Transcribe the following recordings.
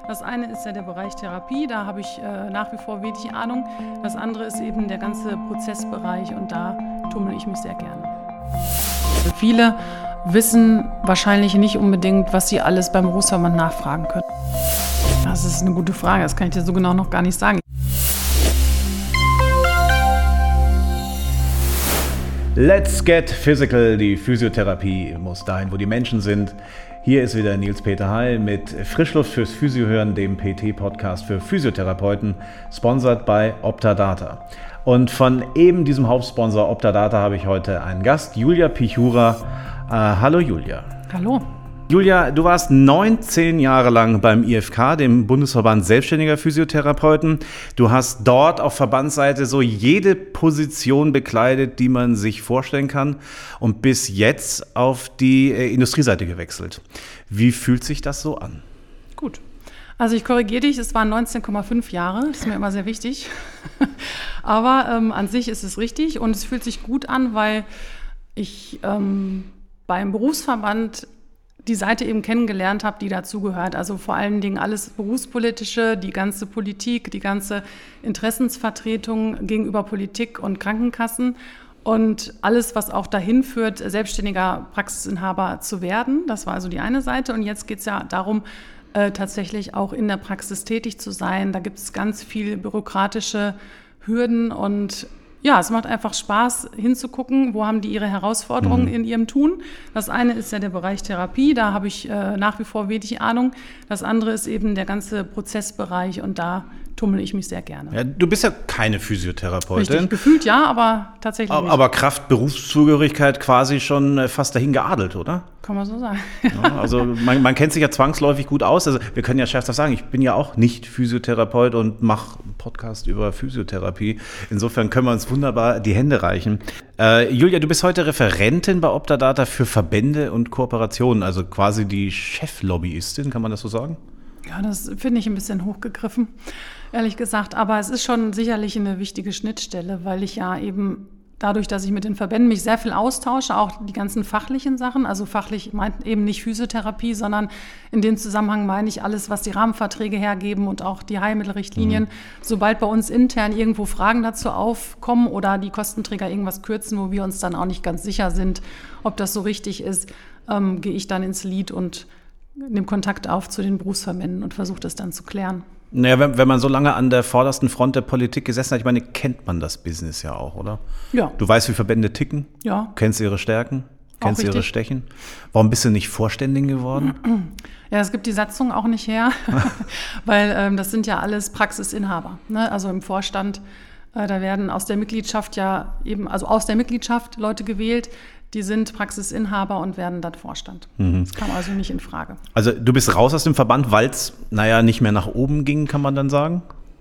Das eine ist ja der Bereich Therapie, da habe ich nach wie vor wenig Ahnung. Das andere ist eben der ganze Prozessbereich und da tummel ich mich sehr gerne. Viele wissen wahrscheinlich nicht unbedingt, was sie alles beim Berufsverband nachfragen können. Das ist eine gute Frage, das kann ich dir so genau noch gar nicht sagen. Let's get physical. Die Physiotherapie muss dahin, wo die Menschen sind. Hier ist wieder Nils-Peter Heil mit Frischluft fürs Physiohören, dem PT-Podcast für Physiotherapeuten, sponsert bei Optadata. Und von eben diesem Hauptsponsor Optadata habe ich heute einen Gast, Julia Pichura. Hallo Julia. Hallo. Julia, du warst 19 Jahre lang beim IFK, dem Bundesverband Selbstständiger Physiotherapeuten. Du hast dort auf Verbandsseite so jede Position bekleidet, die man sich vorstellen kann und bis jetzt auf die Industrieseite gewechselt. Wie fühlt sich das so an? Gut. Also ich korrigiere dich, es waren 19,5 Jahre, das ist mir immer sehr wichtig. Aber an sich ist es richtig und es fühlt sich gut an, weil ich beim Berufsverband die Seite eben kennengelernt habe, die dazugehört. Also vor allen Dingen alles Berufspolitische, die ganze Politik, die ganze Interessensvertretung gegenüber Politik und Krankenkassen und alles, was auch dahin führt, selbstständiger Praxisinhaber zu werden. Das war also die eine Seite. Und jetzt geht es ja darum, tatsächlich auch in der Praxis tätig zu sein. Da gibt es ganz viel bürokratische Hürden und ja, es macht einfach Spaß hinzugucken, wo haben die ihre Herausforderungen in ihrem Tun. Das eine ist ja der Bereich Therapie, da habe ich nach wie vor wenig Ahnung. Das andere ist eben der ganze Prozessbereich und da tummel ich mich sehr gerne. Ja, du bist ja keine Physiotherapeutin. Richtig, gefühlt ja, aber tatsächlich nicht. Aber Kraft Berufszugehörigkeit quasi schon fast dahin geadelt, oder? Kann man so sagen. Ja, also man kennt sich ja zwangsläufig gut aus. Also wir können ja scherzhaft sagen, ich bin ja auch nicht Physiotherapeut und mache einen Podcast über Physiotherapie. Insofern können wir uns wunderbar die Hände reichen. Julia, du bist heute Referentin bei Optadata für Verbände und Kooperationen, also quasi die Cheflobbyistin, kann man das so sagen? Ja, das finde ich ein bisschen hochgegriffen, ehrlich gesagt. Aber es ist schon sicherlich eine wichtige Schnittstelle, weil ich ja eben dadurch, dass ich mit den Verbänden mich sehr viel austausche, auch die ganzen fachlichen Sachen, also fachlich meint eben nicht Physiotherapie, sondern in dem Zusammenhang meine ich alles, was die Rahmenverträge hergeben und auch die Heilmittelrichtlinien. Sobald bei uns intern irgendwo Fragen dazu aufkommen oder die Kostenträger irgendwas kürzen, wo wir uns dann auch nicht ganz sicher sind, ob das so richtig ist, gehe ich dann ins Lead und nehme Kontakt auf zu den Berufsverbänden und versuche das dann zu klären. Naja, wenn man so lange an der vordersten Front der Politik gesessen hat, ich meine, kennt man das Business ja auch, oder? Ja. Du weißt, wie Verbände ticken? Ja. Kennst ihre Stärken? Kennst ihre Schwächen? Warum bist du nicht Vorständin geworden? Ja, es gibt die Satzung auch nicht her, weil das sind ja alles Praxisinhaber, ne? Also im Vorstand, da werden aus der Mitgliedschaft Leute gewählt, die sind Praxisinhaber und werden dann Vorstand. Das kam also nicht in Frage. Also du bist raus aus dem Verband, weil es, nicht mehr nach oben ging, kann man dann sagen?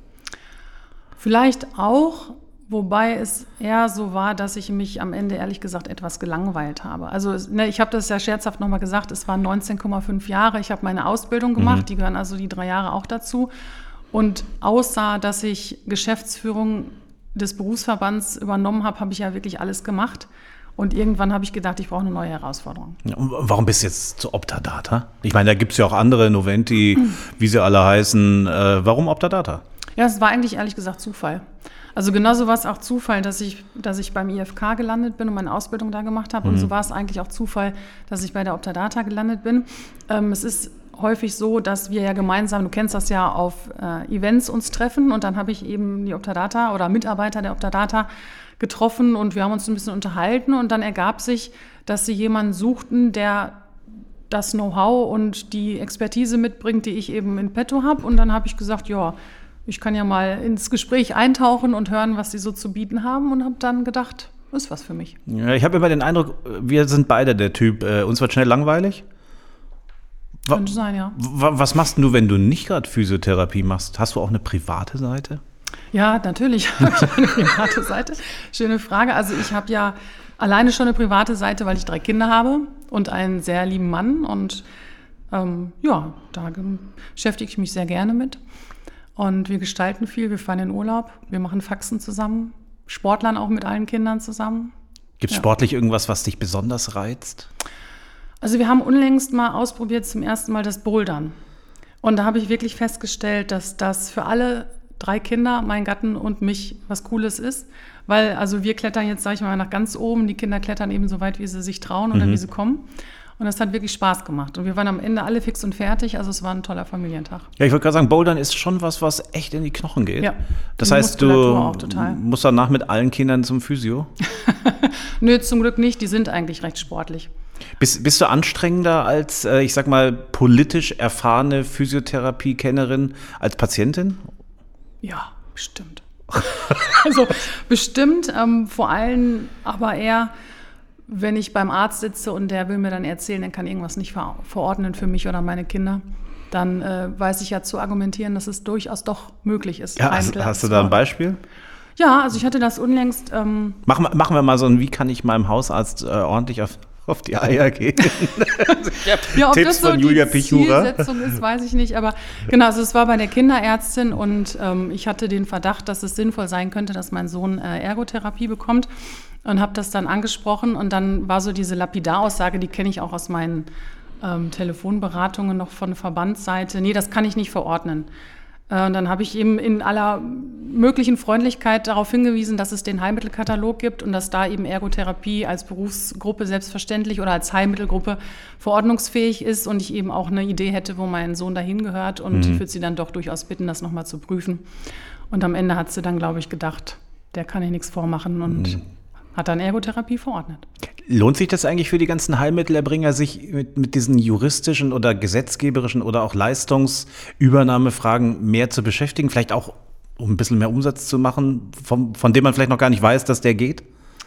Vielleicht auch, wobei es eher so war, dass ich mich am Ende ehrlich gesagt etwas gelangweilt habe. Also ich habe das ja scherzhaft nochmal gesagt, es waren 19,5 Jahre. Ich habe meine Ausbildung gemacht, die gehören also die 3 Jahre auch dazu. Und außer, dass ich Geschäftsführung des Berufsverbands übernommen habe, habe ich ja wirklich alles gemacht. Und irgendwann habe ich gedacht, ich brauche eine neue Herausforderung. Ja, warum bist du jetzt zu Optadata? Ich meine, da gibt es ja auch andere Noventi, wie sie alle heißen. Warum Optadata? Ja, es war eigentlich ehrlich gesagt Zufall. Also genauso war es auch Zufall, dass ich beim IFK gelandet bin und meine Ausbildung da gemacht habe. Und so war es eigentlich auch Zufall, dass ich bei der Optadata gelandet bin. Es ist häufig so, dass wir ja gemeinsam, du kennst das ja, auf Events uns treffen. Und dann habe ich eben die Optadata oder Mitarbeiter der Optadata getroffen und wir haben uns ein bisschen unterhalten. Und dann ergab sich, dass sie jemanden suchten, der das Know-how und die Expertise mitbringt, die ich eben in petto habe. Und dann habe ich gesagt, ja, ich kann ja mal ins Gespräch eintauchen und hören, was sie so zu bieten haben und habe dann gedacht, das ist was für mich. Ja, ich habe immer den Eindruck, wir sind beide der Typ, uns wird schnell langweilig. Könnte sein, ja. Was machst du, wenn du nicht gerade Physiotherapie machst? Hast du auch eine private Seite? Ja, natürlich habe ich eine private Seite. Schöne Frage. Also ich habe ja alleine schon eine private Seite, weil ich 3 Kinder habe und einen sehr lieben Mann. Und da beschäftige ich mich sehr gerne mit. Und wir gestalten viel, wir fahren in Urlaub, wir machen Faxen zusammen, Sportlern auch mit allen Kindern zusammen. Gibt es sportlich irgendwas, was dich besonders reizt? Also wir haben unlängst mal ausprobiert zum ersten Mal das Bouldern. Und da habe ich wirklich festgestellt, dass das für alle 3 Kinder, meinen Gatten und mich, was Cooles ist. Weil, also wir klettern jetzt, sag ich mal, nach ganz oben. Die Kinder klettern eben so weit, wie sie sich trauen oder wie sie kommen. Und das hat wirklich Spaß gemacht. Und wir waren am Ende alle fix und fertig. Also es war ein toller Familientag. Ja, ich wollte gerade sagen, Bouldern ist schon was echt in die Knochen geht. Ja. Das heißt, du musst danach mit allen Kindern zum Physio? Nö, zum Glück nicht. Die sind eigentlich recht sportlich. Bist du anstrengender als, ich sag mal, politisch erfahrene Physiotherapie-Kennerin als Patientin? Ja, bestimmt. Also bestimmt, vor allem aber eher, wenn ich beim Arzt sitze und der will mir dann erzählen, er kann irgendwas nicht verordnen für mich oder meine Kinder, dann weiß ich ja zu argumentieren, dass es durchaus doch möglich ist. Ja, hast du da ein Beispiel? Ja, also ich hatte das unlängst. Machen wir mal so ein, wie kann ich meinem Hausarzt ordentlich auf die Eier gehen? Ja, ob Tipps das so von Julia die Pichura. Zielsetzung ist, weiß ich nicht. Aber genau, also es war bei der Kinderärztin und ich hatte den Verdacht, dass es sinnvoll sein könnte, dass mein Sohn Ergotherapie bekommt und habe das dann angesprochen. Und dann war so diese Lapidaraussage, die kenne ich auch aus meinen Telefonberatungen noch von Verbandsseite. Nee, das kann ich nicht verordnen. Und dann habe ich eben in aller möglichen Freundlichkeit darauf hingewiesen, dass es den Heilmittelkatalog gibt und dass da eben Ergotherapie als Berufsgruppe selbstverständlich oder als Heilmittelgruppe verordnungsfähig ist und ich eben auch eine Idee hätte, wo mein Sohn dahin gehört. Und ich würde sie dann doch durchaus bitten, das nochmal zu prüfen. Und am Ende hat sie dann, glaube ich, gedacht, der kann ich nichts vormachen und hat dann Ergotherapie verordnet. Lohnt sich das eigentlich für die ganzen Heilmittelerbringer, sich mit diesen juristischen oder gesetzgeberischen oder auch Leistungsübernahmefragen mehr zu beschäftigen? Vielleicht auch, um ein bisschen mehr Umsatz zu machen, von dem man vielleicht noch gar nicht weiß, dass der geht?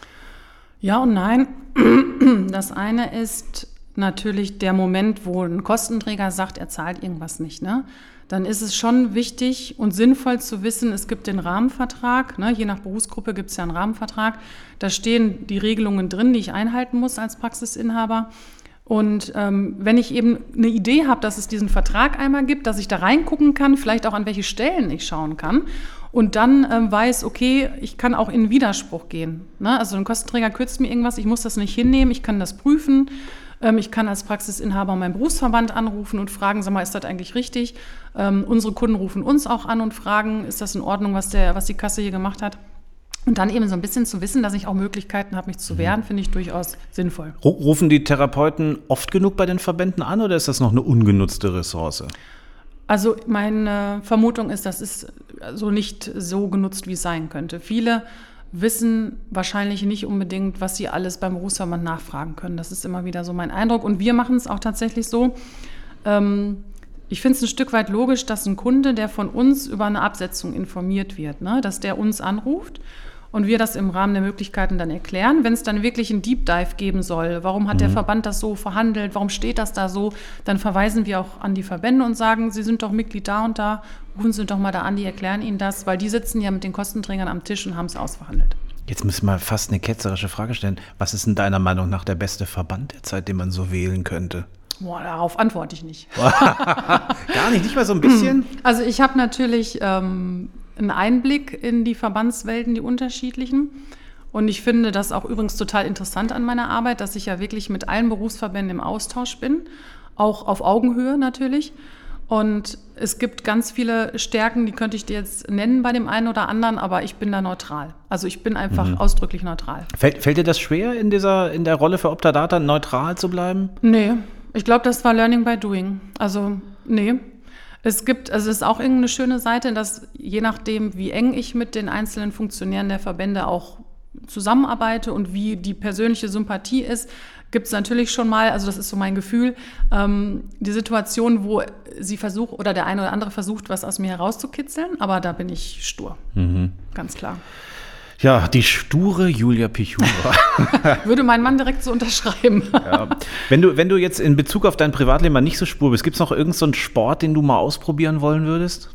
Ja und nein. Das eine ist natürlich der Moment, wo ein Kostenträger sagt, er zahlt irgendwas nicht, ne? Dann ist es schon wichtig und sinnvoll zu wissen, es gibt den Rahmenvertrag, ne? Je nach Berufsgruppe gibt es ja einen Rahmenvertrag. Da stehen die Regelungen drin, die ich einhalten muss als Praxisinhaber. Und wenn ich eben eine Idee habe, dass es diesen Vertrag einmal gibt, dass ich da reingucken kann, vielleicht auch an welche Stellen ich schauen kann und dann weiß, okay, ich kann auch in Widerspruch gehen, ne? Also ein Kostenträger kürzt mir irgendwas, ich muss das nicht hinnehmen, ich kann das prüfen. Ich kann als Praxisinhaber meinen Berufsverband anrufen und fragen, sag mal, ist das eigentlich richtig? Unsere Kunden rufen uns auch an und fragen, ist das in Ordnung, was die Kasse hier gemacht hat? Und dann eben so ein bisschen zu wissen, dass ich auch Möglichkeiten habe, mich zu wehren, finde ich durchaus sinnvoll. Rufen die Therapeuten oft genug bei den Verbänden an oder ist das noch eine ungenutzte Ressource? Also meine Vermutung ist, das ist so nicht so genutzt, wie es sein könnte. Viele wissen wahrscheinlich nicht unbedingt, was sie alles beim Berufsverband nachfragen können. Das ist immer wieder so mein Eindruck. Und wir machen es auch tatsächlich so. Ich finde es ein Stück weit logisch, dass ein Kunde, der von uns über eine Absetzung informiert wird, ne, dass der uns anruft und wir das im Rahmen der Möglichkeiten dann erklären. Wenn es dann wirklich einen Deep Dive geben soll, warum hat der Verband das so verhandelt, warum steht das da so, dann verweisen wir auch an die Verbände und sagen, Sie sind doch Mitglied da und da, rufen Sie doch mal da an, die erklären Ihnen das, weil die sitzen ja mit den Kostenträgern am Tisch und haben es ausverhandelt. Jetzt müssen wir fast eine ketzerische Frage stellen. Was ist denn deiner Meinung nach der beste Verband der Zeit, den man so wählen könnte? Boah, darauf antworte ich nicht. Gar nicht mal so ein bisschen? Also ich habe natürlich einen Einblick in die Verbandswelten, die unterschiedlichen. Und ich finde das auch übrigens total interessant an meiner Arbeit, dass ich ja wirklich mit allen Berufsverbänden im Austausch bin, auch auf Augenhöhe natürlich. Und es gibt ganz viele Stärken, die könnte ich dir jetzt nennen bei dem einen oder anderen, aber ich bin da neutral. Also ich bin einfach ausdrücklich neutral. Fällt dir das schwer, in der Rolle für Optadata neutral zu bleiben? Nee, ich glaube, das war Learning by Doing. Also nee. Es ist auch irgendeine schöne Seite, dass je nachdem, wie eng ich mit den einzelnen Funktionären der Verbände auch zusammenarbeite und wie die persönliche Sympathie ist, gibt es natürlich schon mal, also das ist so mein Gefühl, die Situation, wo sie versucht oder der eine oder andere versucht, was aus mir herauszukitzeln, aber da bin ich stur, ganz klar. Ja, die sture Julia Pichura. Würde mein Mann direkt so unterschreiben. Ja. Wenn du jetzt in Bezug auf dein Privatleben mal nicht so stur bist, gibt es noch irgendeinen so einen Sport, den du mal ausprobieren wollen würdest?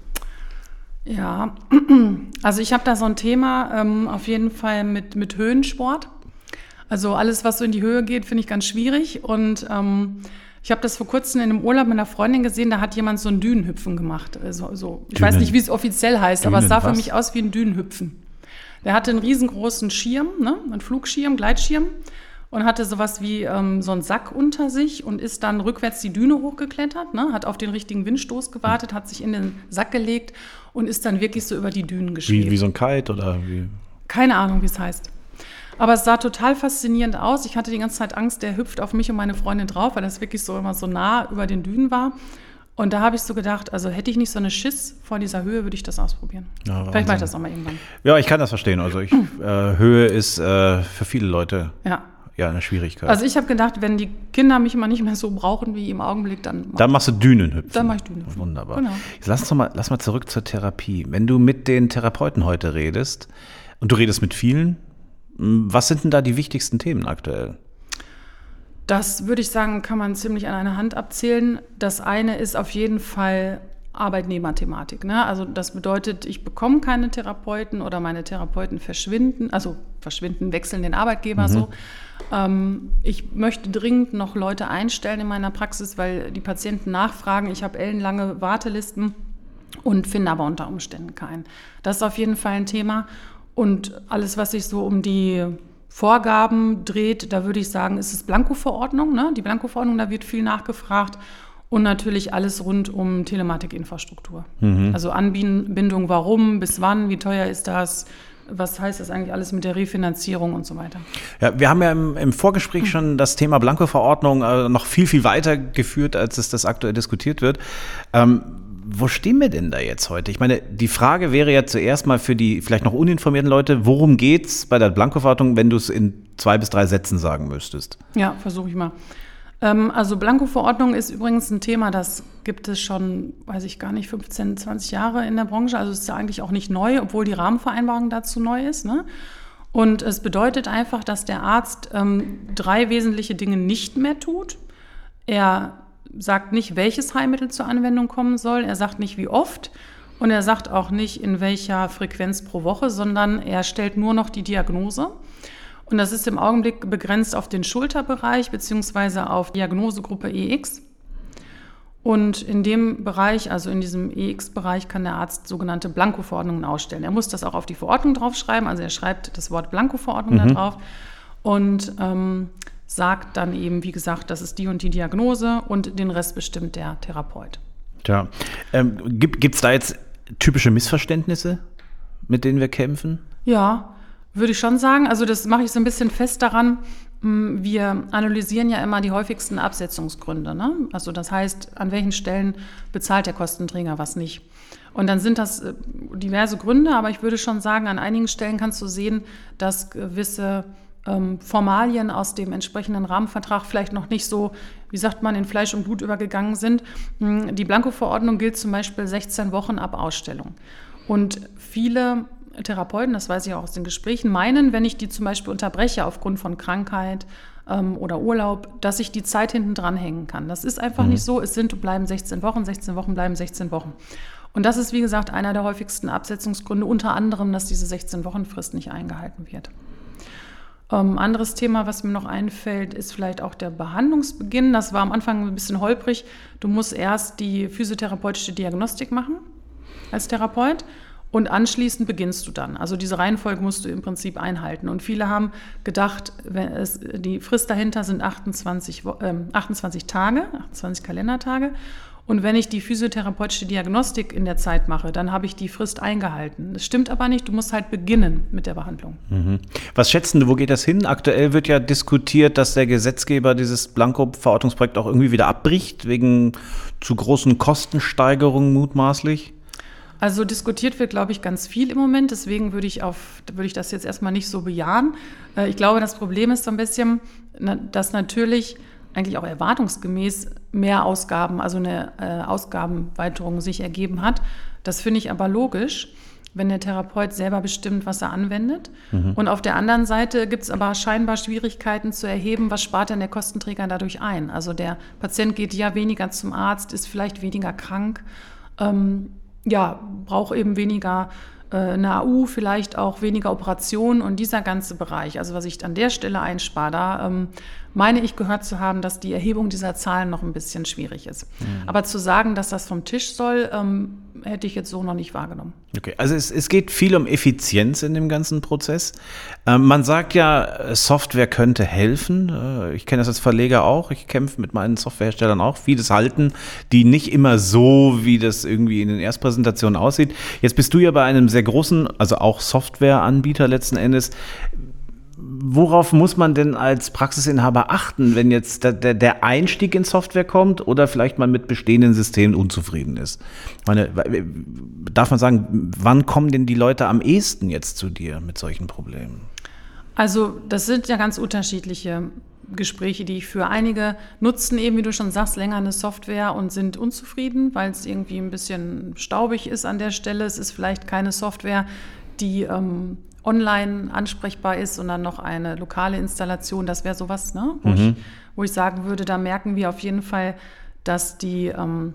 Ja, also ich habe da so ein Thema auf jeden Fall mit Höhensport. Also alles, was so in die Höhe geht, finde ich ganz schwierig. Und ich habe das vor kurzem in einem Urlaub mit einer Freundin gesehen, da hat jemand so ein Dünenhüpfen gemacht. Ich weiß nicht, wie es offiziell heißt, aber es sah für mich aus wie ein Dünenhüpfen. Der hatte einen riesengroßen Schirm, ne, einen Flugschirm, Gleitschirm. und hatte sowas wie so einen Sack unter sich und ist dann rückwärts die Düne hochgeklettert, ne? Hat auf den richtigen Windstoß gewartet, hat sich in den Sack gelegt und ist dann wirklich so über die Dünen geschwebt. Wie so ein Kite oder wie? Keine Ahnung, wie es heißt. Aber es sah total faszinierend aus. Ich hatte die ganze Zeit Angst, der hüpft auf mich und meine Freundin drauf, weil das wirklich so immer so nah über den Dünen war. Und da habe ich so gedacht, also hätte ich nicht so eine Schiss vor dieser Höhe, würde ich das ausprobieren. Ja, vielleicht mache ich das auch mal irgendwann. Ja, ich kann das verstehen. Also Höhe ist für viele Leute eine Schwierigkeit. Also ich habe gedacht, wenn die Kinder mich mal nicht mehr so brauchen wie im Augenblick, dann machst du Dünenhüpfen. Dann mache ich Dünenhüpfen. Wunderbar. Genau. Jetzt lass mal zurück zur Therapie. Wenn du mit den Therapeuten heute redest und du redest mit vielen, was sind denn da die wichtigsten Themen aktuell? Das würde ich sagen, kann man ziemlich an einer Hand abzählen. Das eine ist auf jeden Fall Arbeitnehmerthematik. Ne? Also das bedeutet, ich bekomme keine Therapeuten oder meine Therapeuten verschwinden, wechseln den Arbeitgeber so. Ich möchte dringend noch Leute einstellen in meiner Praxis, weil die Patienten nachfragen. Ich habe ellenlange Wartelisten und finde aber unter Umständen keinen. Das ist auf jeden Fall ein Thema. Und alles, was sich so um die Vorgaben dreht, da würde ich sagen, ist es Blanko-Verordnung. Ne? Die Blanko-Verordnung, da wird viel nachgefragt. Und natürlich alles rund um Telematikinfrastruktur. Also Anbindung, warum, bis wann, wie teuer ist das, was heißt das eigentlich alles mit der Refinanzierung und so weiter. Ja, wir haben ja im Vorgespräch schon das Thema Blanko-Verordnung noch viel, viel weiter geführt, als es das aktuell diskutiert wird. Wo stehen wir denn da jetzt heute? Ich meine, die Frage wäre ja zuerst mal für die vielleicht noch uninformierten Leute, worum geht's bei der Blanko-Verordnung, wenn du es in 2 bis 3 Sätzen sagen müsstest? Ja, versuche ich mal. Also Blanko-Verordnung ist übrigens ein Thema, das gibt es schon, weiß ich gar nicht, 15, 20 Jahre in der Branche. Also es ist ja eigentlich auch nicht neu, obwohl die Rahmenvereinbarung dazu neu ist. Ne? Und es bedeutet einfach, dass der Arzt 3 wesentliche Dinge nicht mehr tut. Er sagt nicht, welches Heilmittel zur Anwendung kommen soll. Er sagt nicht, wie oft. Und er sagt auch nicht, in welcher Frequenz pro Woche, sondern er stellt nur noch die Diagnose. Und das ist im Augenblick begrenzt auf den Schulterbereich beziehungsweise auf Diagnosegruppe EX. Und in dem Bereich, also in diesem EX-Bereich, kann der Arzt sogenannte Blanko-Verordnungen ausstellen. Er muss das auch auf die Verordnung draufschreiben, also er schreibt das Wort Blanko-Verordnung da drauf und sagt dann eben, wie gesagt, das ist die und die Diagnose und den Rest bestimmt der Therapeut. Tja, gibt's da jetzt typische Missverständnisse, mit denen wir kämpfen? Ja, würde ich schon sagen. Also das mache ich so ein bisschen fest daran, wir analysieren ja immer die häufigsten Absetzungsgründe. Ne? Also das heißt, an welchen Stellen bezahlt der Kostenträger was nicht. Und dann sind das diverse Gründe, aber ich würde schon sagen, an einigen Stellen kannst du sehen, dass gewisse Formalien aus dem entsprechenden Rahmenvertrag vielleicht noch nicht so, wie sagt man, in Fleisch und Blut übergegangen sind. Die Blanko-Verordnung gilt zum Beispiel 16 Wochen ab Ausstellung. Und viele Therapeuten, das weiß ich auch aus den Gesprächen, meinen, wenn ich die zum Beispiel unterbreche aufgrund von Krankheit oder Urlaub, dass ich die Zeit hinten dranhängen kann. Das ist einfach nicht so. Es sind und bleiben 16 Wochen bleiben 16 Wochen. Und das ist, wie gesagt, einer der häufigsten Absetzungsgründe, unter anderem, dass diese 16-Wochen-Frist nicht eingehalten wird. Anderes Thema, was mir noch einfällt, ist vielleicht auch der Behandlungsbeginn. Das war am Anfang ein bisschen holprig. Du musst erst die physiotherapeutische Diagnostik machen als Therapeut und anschließend beginnst du dann. Also diese Reihenfolge musst du im Prinzip einhalten. Und viele haben gedacht, die Frist dahinter sind 28 Tage, 28 Kalendertage. Und wenn ich die physiotherapeutische Diagnostik in der Zeit mache, dann habe ich die Frist eingehalten. Das stimmt aber nicht, du musst halt beginnen mit der Behandlung. Was schätzen du, wo geht das hin? Aktuell wird ja diskutiert, dass der Gesetzgeber dieses Blanko-Verordnungsprojekt auch irgendwie wieder abbricht, wegen zu großen Kostensteigerungen mutmaßlich. Also diskutiert wird, glaube ich, ganz viel im Moment. Deswegen würde ich das jetzt erstmal nicht so bejahen. Ich glaube, das Problem ist so ein bisschen, dass natürlich eigentlich auch erwartungsgemäß mehr Ausgaben, also eine Ausgabenweiterung sich ergeben hat. Das finde ich aber logisch, wenn der Therapeut selber bestimmt, was er anwendet. Und auf der anderen Seite gibt es aber scheinbar Schwierigkeiten zu erheben, was spart denn der Kostenträger dadurch ein. Also der Patient geht ja weniger zum Arzt, ist vielleicht weniger krank, braucht eben weniger eine AU, vielleicht auch weniger Operationen und dieser ganze Bereich, also was ich an der Stelle einspare, da meine ich gehört zu haben, dass die Erhebung dieser Zahlen noch ein bisschen schwierig ist. Aber zu sagen, dass das vom Tisch soll, hätte ich jetzt so noch nicht wahrgenommen. Okay, also es geht viel um Effizienz in dem ganzen Prozess. Man sagt ja, Software könnte helfen. Ich kenne das als Verleger auch. Ich kämpfe mit meinen Softwareherstellern auch. Vieles halten, die nicht immer so, wie das irgendwie in den Erstpräsentationen aussieht. Jetzt bist du ja bei einem sehr großen, also auch Softwareanbieter letzten Endes. Worauf muss man denn als Praxisinhaber achten, wenn jetzt der Einstieg in Software kommt oder vielleicht man mit bestehenden Systemen unzufrieden ist? Darf man sagen, wann kommen denn die Leute am ehesten jetzt zu dir mit solchen Problemen? Also das sind ja ganz unterschiedliche Gespräche, die ich führe. Einige nutzen eben, wie du schon sagst, länger eine Software und sind unzufrieden, weil es irgendwie ein bisschen staubig ist an der Stelle. Es ist vielleicht keine Software, die online ansprechbar ist, sondern noch eine lokale Installation. Das wäre sowas, ne? Wo ich sagen würde, da merken wir auf jeden Fall, dass die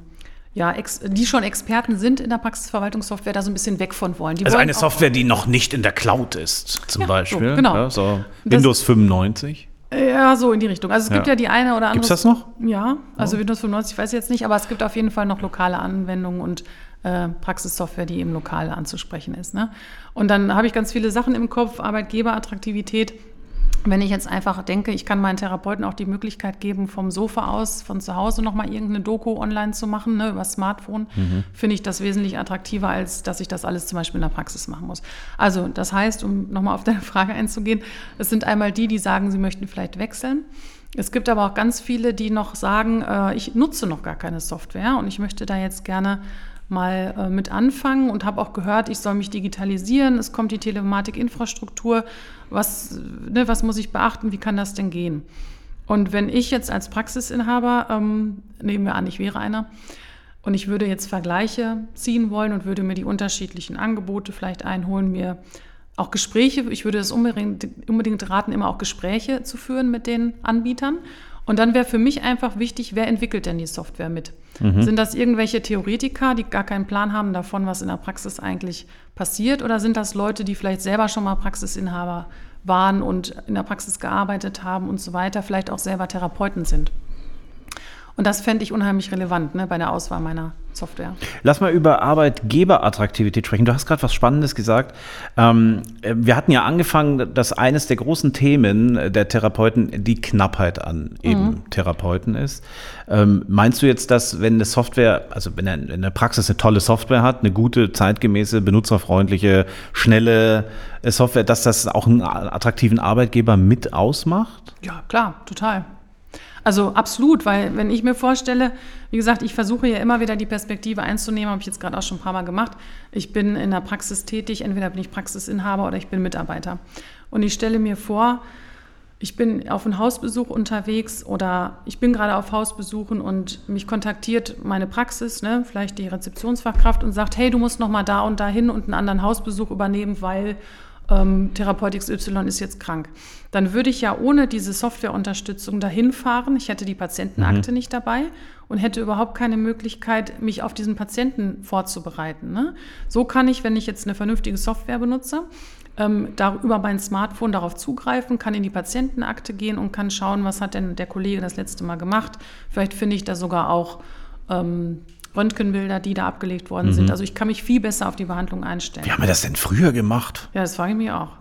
schon Experten sind in der Praxisverwaltungssoftware, da so ein bisschen weg von wollen. Die also wollen eine Software, die noch nicht in der Cloud ist, zum Beispiel. So, genau. Ja, so Windows 95. Ja, so in die Richtung. Also es gibt ja die eine oder andere. Gibt's das noch? Ja, also Windows 95 weiß ich jetzt nicht, aber es gibt auf jeden Fall noch lokale Anwendungen und Praxissoftware, die eben lokal anzusprechen ist. Ne? Und dann habe ich ganz viele Sachen im Kopf, Arbeitgeberattraktivität. Wenn ich jetzt einfach denke, ich kann meinen Therapeuten auch die Möglichkeit geben, vom Sofa aus, von zu Hause nochmal irgendeine Doku online zu machen, ne, über Smartphone, finde ich das wesentlich attraktiver, als dass ich das alles zum Beispiel in der Praxis machen muss. Also das heißt, um nochmal auf deine Frage einzugehen, es sind einmal die sagen, sie möchten vielleicht wechseln. Es gibt aber auch ganz viele, die noch sagen, ich nutze noch gar keine Software und ich möchte da jetzt gerne mal mit anfangen und habe auch gehört, ich soll mich digitalisieren, es kommt die Telematikinfrastruktur, was muss ich beachten, wie kann das denn gehen? Und wenn ich jetzt als Praxisinhaber, nehmen wir an, ich wäre einer, und ich würde jetzt Vergleiche ziehen wollen und würde mir die unterschiedlichen Angebote vielleicht einholen, mir auch Gespräche, ich würde es unbedingt raten, immer auch Gespräche zu führen mit den Anbietern. Und dann wäre für mich einfach wichtig, wer entwickelt denn die Software mit? Sind das irgendwelche Theoretiker, die gar keinen Plan haben davon, was in der Praxis eigentlich passiert? Oder sind das Leute, die vielleicht selber schon mal Praxisinhaber waren und in der Praxis gearbeitet haben und so weiter, vielleicht auch selber Therapeuten sind? Und das fände ich unheimlich relevant, ne, bei der Auswahl meiner Software. Lass mal über Arbeitgeberattraktivität sprechen. Du hast gerade was Spannendes gesagt. Wir hatten ja angefangen, dass eines der großen Themen der Therapeuten die Knappheit an eben Therapeuten ist. Meinst du jetzt, dass wenn eine Software, also wenn eine Praxis eine tolle Software hat, eine gute, zeitgemäße, benutzerfreundliche, schnelle Software, dass das auch einen attraktiven Arbeitgeber mit ausmacht? Ja, klar, total. Also absolut, weil wenn ich mir vorstelle, wie gesagt, ich versuche ja immer wieder die Perspektive einzunehmen, habe ich jetzt gerade auch schon ein paar Mal gemacht. Ich bin in der Praxis tätig, entweder bin ich Praxisinhaber oder ich bin Mitarbeiter. Und ich stelle mir vor, ich bin auf einen Hausbesuch unterwegs oder ich bin gerade auf Hausbesuchen und mich kontaktiert meine Praxis, ne, vielleicht die Rezeptionsfachkraft und sagt, hey, du musst noch mal da und dahin und einen anderen Hausbesuch übernehmen, weil Therapeut XY ist jetzt krank. Dann würde ich ja ohne diese Softwareunterstützung dahin fahren. Ich hätte die Patientenakte nicht dabei und hätte überhaupt keine Möglichkeit, mich auf diesen Patienten vorzubereiten. Ne? So kann ich, wenn ich jetzt eine vernünftige Software benutze, über mein Smartphone darauf zugreifen, kann in die Patientenakte gehen und kann schauen, was hat denn der Kollege das letzte Mal gemacht. Vielleicht finde ich da sogar auch Röntgenbilder, die da abgelegt worden sind. Also ich kann mich viel besser auf die Behandlung einstellen. Wie haben wir das denn früher gemacht? Ja, das frage ich mich auch.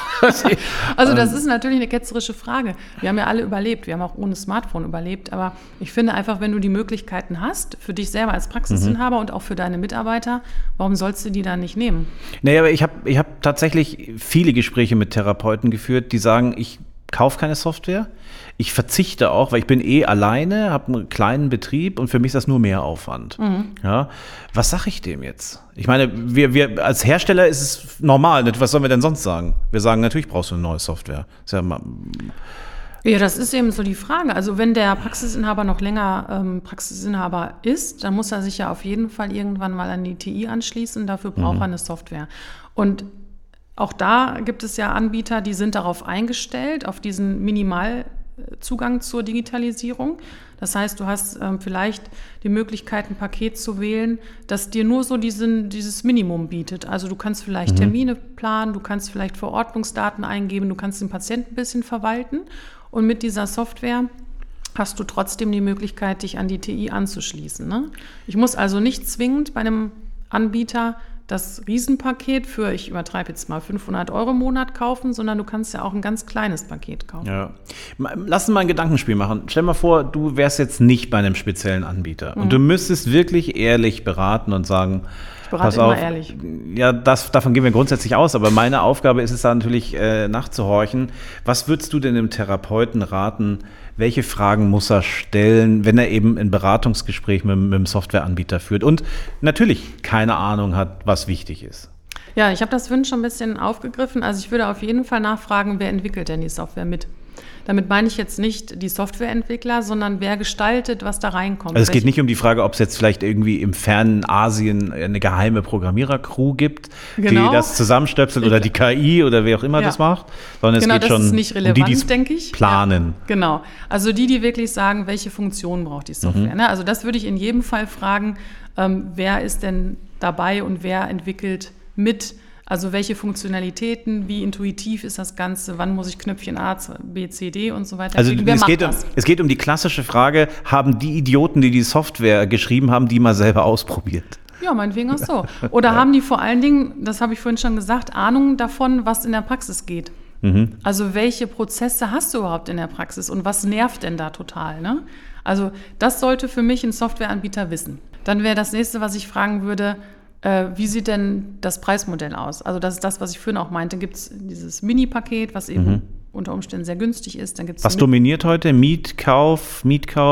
Also das ist natürlich eine ketzerische Frage. Wir haben ja alle überlebt. Wir haben auch ohne Smartphone überlebt. Aber ich finde einfach, wenn du die Möglichkeiten hast, für dich selber als Praxisinhaber und auch für deine Mitarbeiter, warum sollst du die dann nicht nehmen? Naja, aber ich hab tatsächlich viele Gespräche mit Therapeuten geführt, die sagen, ich kaufe keine Software. Ich verzichte auch, weil ich bin alleine, habe einen kleinen Betrieb und für mich ist das nur mehr Aufwand. Ja, was sage ich dem jetzt? Ich meine, wir als Hersteller ist es normal. Was sollen wir denn sonst sagen? Wir sagen, natürlich brauchst du eine neue Software. Ja, das ist eben so die Frage. Also wenn der Praxisinhaber noch länger Praxisinhaber ist, dann muss er sich ja auf jeden Fall irgendwann mal an die TI anschließen. Dafür braucht er eine Software. Und auch da gibt es ja Anbieter, die sind darauf eingestellt, auf diesen Minimalzugang zur Digitalisierung. Das heißt, du hast vielleicht die Möglichkeit, ein Paket zu wählen, das dir nur so dieses Minimum bietet. Also du kannst vielleicht Termine planen, du kannst vielleicht Verordnungsdaten eingeben, du kannst den Patienten ein bisschen verwalten Und mit dieser Software hast du trotzdem die Möglichkeit, dich an die TI anzuschließen. Ne? Ich muss also nicht zwingend bei einem Anbieter das Riesenpaket für, ich übertreibe jetzt mal, 500 € im Monat kaufen, sondern du kannst ja auch ein ganz kleines Paket kaufen. Ja. Lass uns mal ein Gedankenspiel machen. Stell mal vor, du wärst jetzt nicht bei einem speziellen Anbieter und du müsstest wirklich ehrlich beraten und sagen, ich berate immer ehrlich. Ja, davon gehen wir grundsätzlich aus, aber meine Aufgabe ist es da natürlich nachzuhorchen. Was würdest du denn dem Therapeuten raten, welche Fragen muss er stellen, wenn er eben ein Beratungsgespräch mit einem Softwareanbieter führt und natürlich keine Ahnung hat, was wichtig ist? Ja, ich habe das vorhin schon ein bisschen aufgegriffen. Also ich würde auf jeden Fall nachfragen, wer entwickelt denn die Software mit? Damit meine ich jetzt nicht die Softwareentwickler, sondern wer gestaltet, was da reinkommt. Also es geht nicht um die Frage, ob es jetzt vielleicht irgendwie im fernen Asien eine geheime Programmierer-Crew gibt, die das zusammenstöpselt oder die KI oder wer auch immer das macht, sondern es geht schon ist nicht relevant, um die denke ich. Planen. Ja, genau. Also die wirklich sagen, welche Funktionen braucht die Software. Ne? Also das würde ich in jedem Fall fragen, wer ist denn dabei und wer entwickelt mit. Also welche Funktionalitäten, wie intuitiv ist das Ganze, wann muss ich Knöpfchen A, B, C, D und so weiter. Also wer es geht um die klassische Frage, haben die Idioten, die Software geschrieben haben, die mal selber ausprobiert? Ja, meinetwegen auch so. Oder haben die vor allen Dingen, das habe ich vorhin schon gesagt, Ahnung davon, was in der Praxis geht? Also welche Prozesse hast du überhaupt in der Praxis und was nervt denn da total? Ne? Also das sollte für mich ein Softwareanbieter wissen. Dann wäre das nächste, was ich fragen würde, wie sieht denn das Preismodell aus? Also das ist das, was ich vorhin auch meinte. Gibt es dieses Mini-Paket, was eben unter Umständen sehr günstig ist. Dann gibt's was dominiert heute? Mietkauf?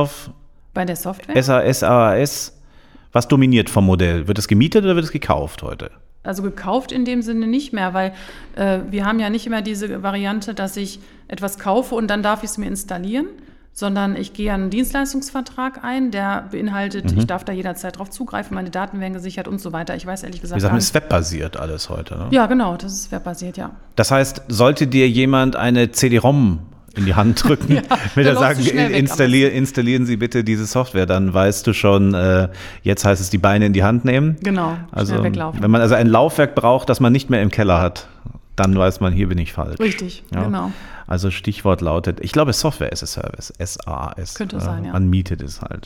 Bei der Software? SaaS? Was dominiert vom Modell? Wird es gemietet oder wird es gekauft heute? Also gekauft in dem Sinne nicht mehr, weil wir haben ja nicht immer diese Variante, dass ich etwas kaufe und dann darf ich es mir installieren, sondern ich gehe einen Dienstleistungsvertrag ein, der beinhaltet, ich darf da jederzeit drauf zugreifen, meine Daten werden gesichert und so weiter. Ich weiß ehrlich gesagt das ist webbasiert alles heute, ne? Ja, genau, das ist webbasiert, ja. Das heißt, sollte dir jemand eine CD-ROM in die Hand drücken, will er sagen, installieren Sie bitte diese Software, dann weißt du schon, jetzt heißt es die Beine in die Hand nehmen. Genau, also schnell weglaufen. Wenn man also ein Laufwerk braucht, das man nicht mehr im Keller hat, dann weiß man, hier bin ich falsch. Richtig, ja? Genau. Also Stichwort lautet, ich glaube Software as a Service, SaaS. Könnte sein, ja. Man mietet es halt.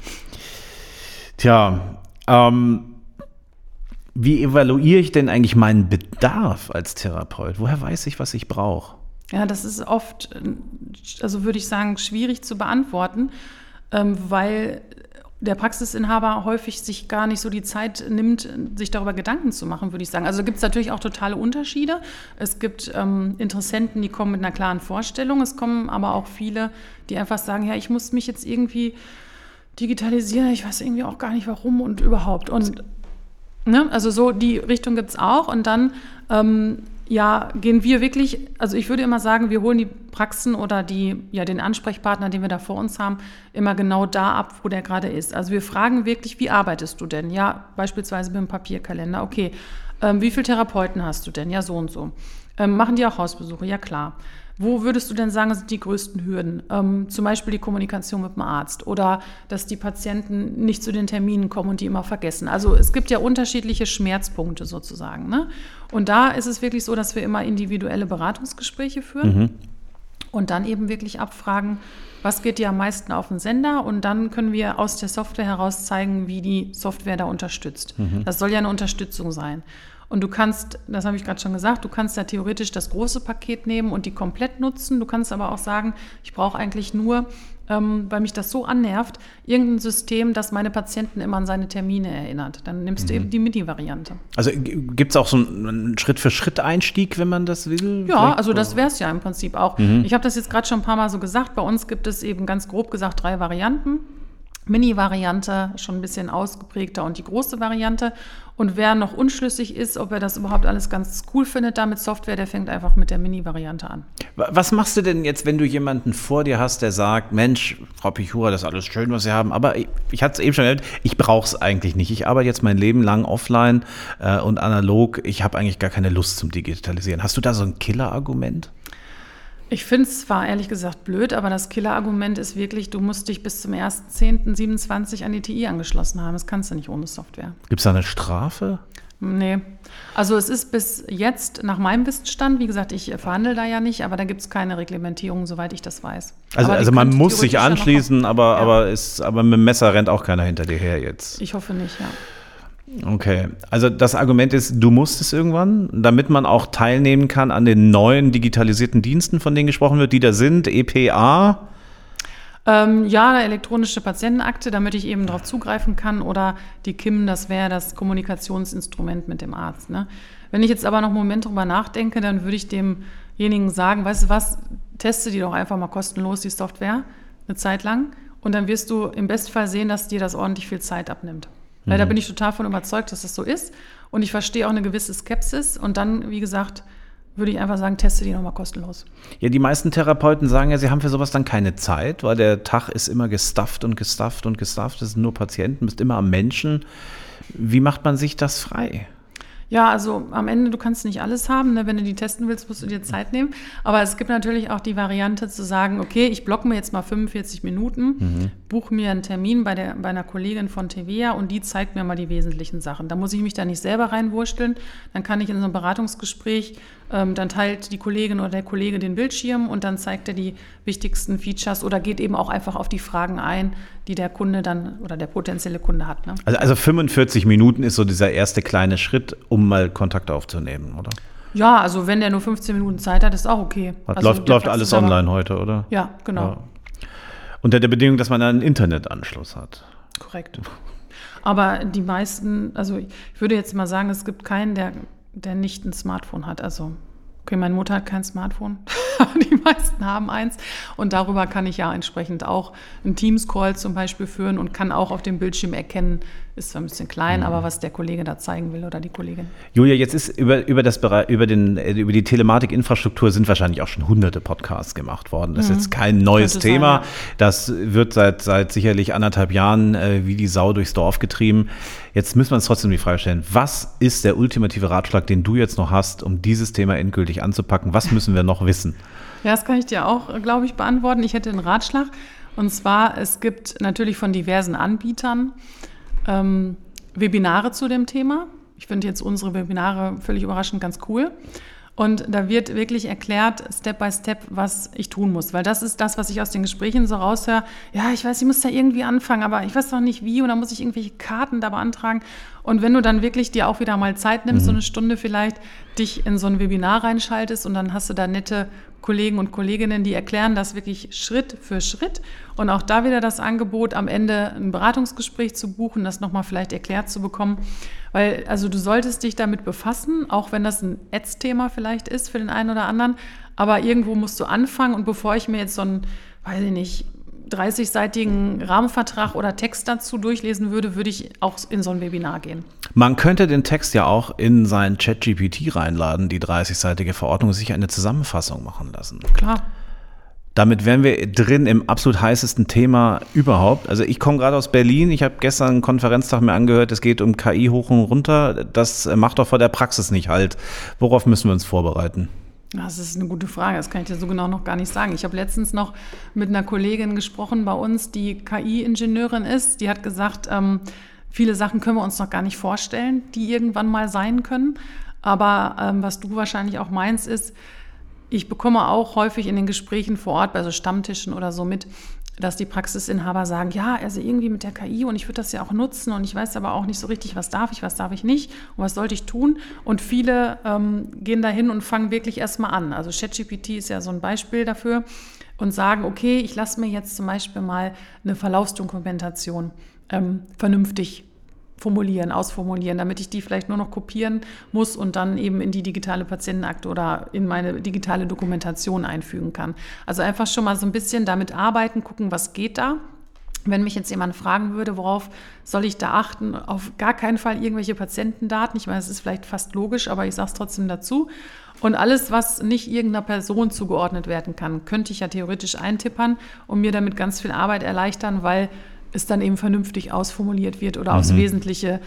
Tja, wie evaluiere ich denn eigentlich meinen Bedarf als Therapeut? Woher weiß ich, was ich brauche? Ja, das ist oft, also würde ich sagen, schwierig zu beantworten, weil der Praxisinhaber häufig sich gar nicht so die Zeit nimmt, sich darüber Gedanken zu machen, würde ich sagen. Also gibt es natürlich auch totale Unterschiede. Es gibt Interessenten, die kommen mit einer klaren Vorstellung. Es kommen aber auch viele, die einfach sagen, ja, ich muss mich jetzt irgendwie digitalisieren. Ich weiß irgendwie auch gar nicht, warum und überhaupt. Und ne, also so die Richtung gibt es auch. Und dann gehen wir wirklich, also ich würde immer sagen, wir holen die Praxen oder den Ansprechpartner, den wir da vor uns haben, immer genau da ab, wo der gerade ist. Also wir fragen wirklich, wie arbeitest du denn? Ja, beispielsweise mit dem Papierkalender. Okay, wie viele Therapeuten hast du denn? Ja, so und so. Machen die auch Hausbesuche? Ja, klar. Wo würdest du denn sagen, sind die größten Hürden? Zum Beispiel die Kommunikation mit dem Arzt oder dass die Patienten nicht zu den Terminen kommen und die immer vergessen. Also es gibt ja unterschiedliche Schmerzpunkte sozusagen. Ne? Und da ist es wirklich so, dass wir immer individuelle Beratungsgespräche führen und dann eben wirklich abfragen, was geht dir am meisten auf den Sender? Und dann können wir aus der Software heraus zeigen, wie die Software da unterstützt. Das soll ja eine Unterstützung sein. Und du kannst, das habe ich gerade schon gesagt, du kannst ja theoretisch das große Paket nehmen und die komplett nutzen. Du kannst aber auch sagen, ich brauche eigentlich nur, weil mich das so annervt, irgendein System, das meine Patienten immer an seine Termine erinnert. Dann nimmst du eben die Mini-Variante. Also gibt es auch so einen Schritt-für-Schritt-Einstieg, wenn man das will? Ja, also das wäre es ja im Prinzip auch. Ich habe das jetzt gerade schon ein paar Mal so gesagt. Bei uns gibt es eben ganz grob gesagt 3 Varianten. Mini-Variante, schon ein bisschen ausgeprägter und die große Variante. Und wer noch unschlüssig ist, ob er das überhaupt alles ganz cool findet da mit Software, der fängt einfach mit der Mini-Variante an. Was machst du denn jetzt, wenn du jemanden vor dir hast, der sagt, Mensch, Frau Pichura, das ist alles schön, was Sie haben, aber ich hatte es eben schon gesagt, ich brauche es eigentlich nicht. Ich arbeite jetzt mein Leben lang offline und analog. Ich habe eigentlich gar keine Lust zum Digitalisieren. Hast du da so ein Killer-Argument? Ich finde es zwar ehrlich gesagt blöd, aber das Killer-Argument ist wirklich, du musst dich bis zum 1.10.27 an die TI angeschlossen haben. Das kannst du nicht ohne Software. Gibt es da eine Strafe? Nee. Also es ist bis jetzt nach meinem Wissensstand, wie gesagt, ich verhandle da ja nicht, aber da gibt es keine Reglementierung, soweit ich das weiß. Also man muss sich anschließen, aber mit dem Messer rennt auch keiner hinter dir her jetzt. Ich hoffe nicht, ja. Okay, also das Argument ist, du musst es irgendwann, damit man auch teilnehmen kann an den neuen digitalisierten Diensten, von denen gesprochen wird, die da sind, EPA. Ja, elektronische Patientenakte, damit ich eben darauf zugreifen kann, oder die KIM, das wäre das Kommunikationsinstrument mit dem Arzt. Ne? Wenn ich jetzt aber noch einen Moment drüber nachdenke, dann würde ich demjenigen sagen, weißt du was, teste die doch einfach mal kostenlos, die Software, eine Zeit lang, und dann wirst du im Bestfall sehen, dass dir das ordentlich viel Zeit abnimmt. Weil da bin ich total von überzeugt, dass das so ist, und ich verstehe auch eine gewisse Skepsis, und dann, wie gesagt, würde ich einfach sagen, teste die nochmal kostenlos. Ja, die meisten Therapeuten sagen ja, sie haben für sowas dann keine Zeit, weil der Tag ist immer gestafft und gestafft und gestafft. Das sind nur Patienten, bist immer am Menschen. Wie macht man sich das frei? Ja, also am Ende, du kannst nicht alles haben. Ne? Wenn du die testen willst, musst du dir Zeit nehmen. Aber es gibt natürlich auch die Variante zu sagen, okay, ich blocke mir jetzt mal 45 Minuten, buche mir einen Termin bei einer Kollegin von Tevea, und die zeigt mir mal die wesentlichen Sachen. Da muss ich mich da nicht selber reinwursteln. Dann kann ich in so einem Beratungsgespräch, dann teilt die Kollegin oder der Kollege den Bildschirm, und dann zeigt er die wichtigsten Features oder geht eben auch einfach auf die Fragen ein, die der Kunde dann oder der potenzielle Kunde hat. Ne? Also 45 Minuten ist so dieser erste kleine Schritt, um mal Kontakt aufzunehmen, oder? Ja, also wenn der nur 15 Minuten Zeit hat, ist auch okay. Also läuft alles online heute, oder? Ja, genau. Ja. Unter der Bedingung, dass man einen Internetanschluss hat. Korrekt. Aber die meisten, also ich würde jetzt mal sagen, es gibt keinen, der nicht ein Smartphone hat. Also, okay, meine Mutter hat kein Smartphone, die meisten haben eins. Und darüber kann ich ja entsprechend auch einen Teams-Call zum Beispiel führen und kann auch auf dem Bildschirm erkennen, ist zwar ein bisschen klein, aber was der Kollege da zeigen will oder die Kollegin. Julia, jetzt ist über die Telematikinfrastruktur sind wahrscheinlich auch schon hunderte Podcasts gemacht worden. Das ist jetzt kein neues Thema. Sein, ja. Das wird seit sicherlich 1,5 Jahren wie die Sau durchs Dorf getrieben. Jetzt müssen wir uns trotzdem die Frage stellen, was ist der ultimative Ratschlag, den du jetzt noch hast, um dieses Thema endgültig anzupacken? Was müssen wir noch wissen? Ja, das kann ich dir auch, glaube ich, beantworten. Ich hätte einen Ratschlag. Und zwar, es gibt natürlich von diversen Anbietern Webinare zu dem Thema. Ich finde jetzt unsere Webinare völlig überraschend ganz cool. Und da wird wirklich erklärt, Step by Step, was ich tun muss. Weil das ist das, was ich aus den Gesprächen so raushöre. Ja, ich weiß, ich muss da irgendwie anfangen, aber ich weiß noch nicht wie. Und dann muss ich irgendwelche Karten da beantragen. Und wenn du dann wirklich dir auch wieder mal Zeit nimmst, so eine Stunde vielleicht, dich in so ein Webinar reinschaltest, und dann hast du da nette Kollegen und Kolleginnen, die erklären das wirklich Schritt für Schritt. Und auch da wieder das Angebot, am Ende ein Beratungsgespräch zu buchen, das nochmal vielleicht erklärt zu bekommen. Weil, also du solltest dich damit befassen, auch wenn das ein Ätz-Thema vielleicht ist für den einen oder anderen. Aber irgendwo musst du anfangen. Und bevor ich mir jetzt so einen, weiß ich nicht, 30-seitigen Rahmenvertrag oder Text dazu durchlesen würde, würde ich auch in so ein Webinar gehen. Man könnte den Text ja auch in sein ChatGPT reinladen, die 30-seitige Verordnung, und sich eine Zusammenfassung machen lassen. Klar. Damit wären wir drin im absolut heißesten Thema überhaupt. Also ich komme gerade aus Berlin, ich habe gestern einen Konferenztag mir angehört, es geht um KI hoch und runter. Das macht doch vor der Praxis nicht halt. Worauf müssen wir uns vorbereiten? Das ist eine gute Frage, das kann ich dir so genau noch gar nicht sagen. Ich habe letztens noch mit einer Kollegin gesprochen bei uns, die KI-Ingenieurin ist. Die hat gesagt, viele Sachen können wir uns noch gar nicht vorstellen, die irgendwann mal sein können. Aber was du wahrscheinlich auch meinst, ist, ich bekomme auch häufig in den Gesprächen vor Ort, bei so Stammtischen oder so mit, dass die Praxisinhaber sagen, ja, also irgendwie mit der KI, und ich würde das ja auch nutzen, und ich weiß aber auch nicht so richtig, was darf ich nicht und was sollte ich tun. Und viele gehen da hin und fangen wirklich erstmal an. Also ChatGPT ist ja so ein Beispiel dafür, und sagen, okay, ich lasse mir jetzt zum Beispiel mal eine Verlaufsdokumentation vernünftig ausformulieren, damit ich die vielleicht nur noch kopieren muss und dann eben in die digitale Patientenakte oder in meine digitale Dokumentation einfügen kann. Also einfach schon mal so ein bisschen damit arbeiten, gucken, was geht da. Wenn mich jetzt jemand fragen würde, worauf soll ich da achten, auf gar keinen Fall irgendwelche Patientendaten. Ich meine, es ist vielleicht fast logisch, aber ich sage es trotzdem dazu. Und alles, was nicht irgendeiner Person zugeordnet werden kann, könnte ich ja theoretisch eintippern und mir damit ganz viel Arbeit erleichtern, weil es dann eben vernünftig ausformuliert wird oder aufs Wesentliche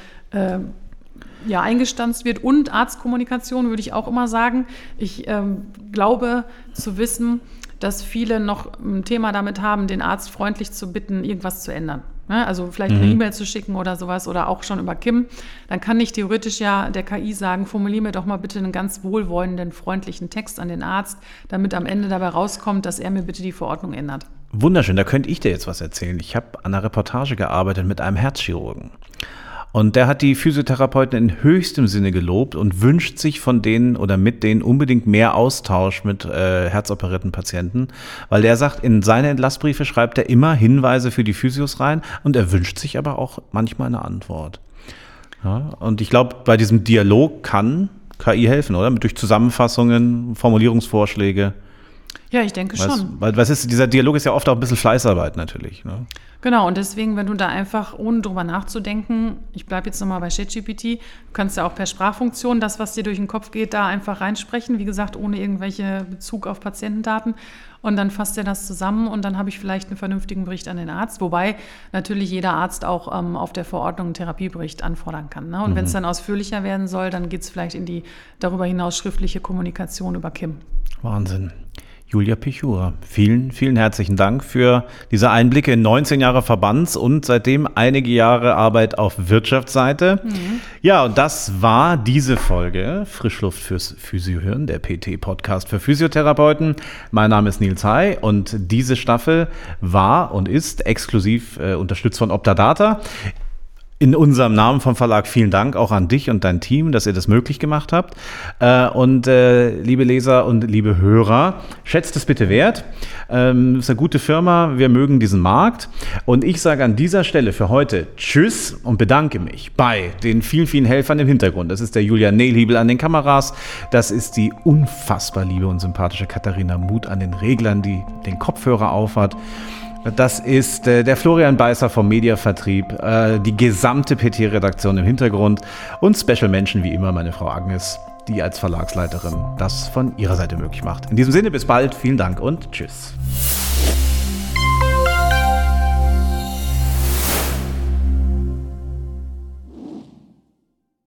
eingestanzt wird. Und Arztkommunikation würde ich auch immer sagen. Ich glaube zu wissen, dass viele noch ein Thema damit haben, den Arzt freundlich zu bitten, irgendwas zu ändern. ne, also vielleicht eine E-Mail zu schicken oder sowas oder auch schon über Kim, dann kann ich theoretisch ja der KI sagen, formulier mir doch mal bitte einen ganz wohlwollenden, freundlichen Text an den Arzt, damit am Ende dabei rauskommt, dass er mir bitte die Verordnung ändert. Wunderschön, da könnte ich dir jetzt was erzählen. Ich habe an einer Reportage gearbeitet mit einem Herzchirurgen. Und der hat die Physiotherapeuten in höchstem Sinne gelobt und wünscht sich von denen oder mit denen unbedingt mehr Austausch mit herzoperierten Patienten, weil der sagt, in seine Entlassbriefe schreibt er immer Hinweise für die Physios rein und er wünscht sich aber auch manchmal eine Antwort. Ja, und ich glaube, bei diesem Dialog kann KI helfen, oder? Durch Zusammenfassungen, Formulierungsvorschläge. Ja, ich denke schon. Weil dieser Dialog ist ja oft auch ein bisschen Fleißarbeit natürlich, ne? Genau, und deswegen, wenn du da einfach, ohne drüber nachzudenken, ich bleibe jetzt nochmal bei ChatGPT, du kannst ja auch per Sprachfunktion das, was dir durch den Kopf geht, da einfach reinsprechen, wie gesagt, ohne irgendwelche Bezug auf Patientendaten, und dann fasst er das zusammen und dann habe ich vielleicht einen vernünftigen Bericht an den Arzt, wobei natürlich jeder Arzt auch auf der Verordnung einen Therapiebericht anfordern kann, ne? Und wenn es dann ausführlicher werden soll, dann geht es vielleicht in die darüber hinaus schriftliche Kommunikation über Kim. Wahnsinn. Julia Pichur, vielen, vielen herzlichen Dank für diese Einblicke in 19 Jahre Verbands und seitdem einige Jahre Arbeit auf Wirtschaftsseite. Ja, und das war diese Folge Frischluft fürs Physiohirn, der PT-Podcast für Physiotherapeuten. Mein Name ist Nils Hay und diese Staffel war und ist exklusiv unterstützt von Optadata. In unserem Namen vom Verlag vielen Dank auch an dich und dein Team, dass ihr das möglich gemacht habt. Und liebe Leser und liebe Hörer, schätzt es bitte wert. Ist eine gute Firma, wir mögen diesen Markt. Und ich sage an dieser Stelle für heute Tschüss und bedanke mich bei den vielen, vielen Helfern im Hintergrund. Das ist der Julian Nehlhiebel an den Kameras. Das ist die unfassbar liebe und sympathische Katharina Muth an den Reglern, die den Kopfhörer aufhat. Das ist der Florian Beißer vom Mediavertrieb, die gesamte PT-Redaktion im Hintergrund und Special-Menschen wie immer meine Frau Agnes, die als Verlagsleiterin das von ihrer Seite möglich macht. In diesem Sinne, bis bald, vielen Dank und tschüss.